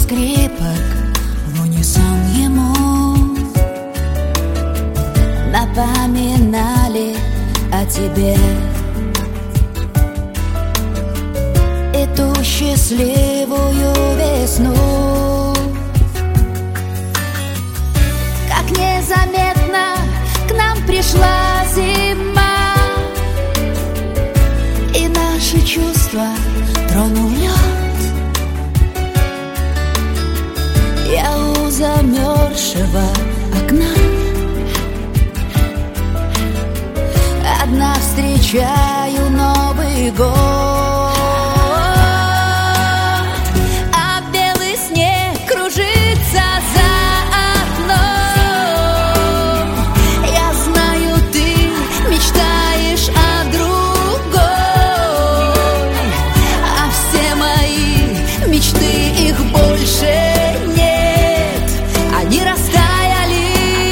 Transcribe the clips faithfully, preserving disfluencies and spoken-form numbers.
скрипок в унисон ему напоминали о тебе и ту счастливую весну. Как незаметно к нам пришла зима, и наши чувства тронул лед. Я у замерзшего окна одна встречаю Новый год, а белый снег кружится за окном. Я знаю, ты мечтаешь о другой, а все мои мечты, их больше нет. Они растаяли,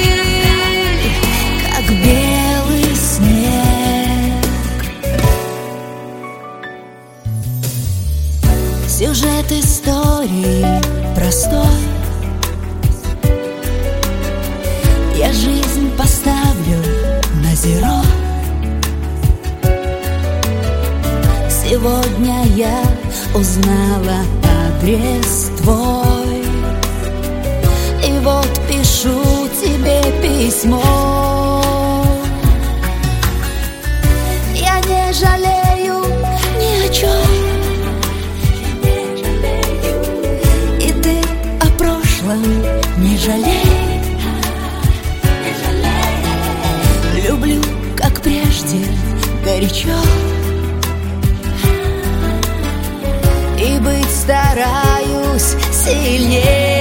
как белый снег. Сюжет истории простой. Я жизнь поставлю на зеро. Сегодня я узнала адрес твой, и вот пишу тебе письмо. Я не жалею ни о чем, и ты о прошлом не жалей. Люблю, как прежде, горячо, и быть стараюсь сильнее.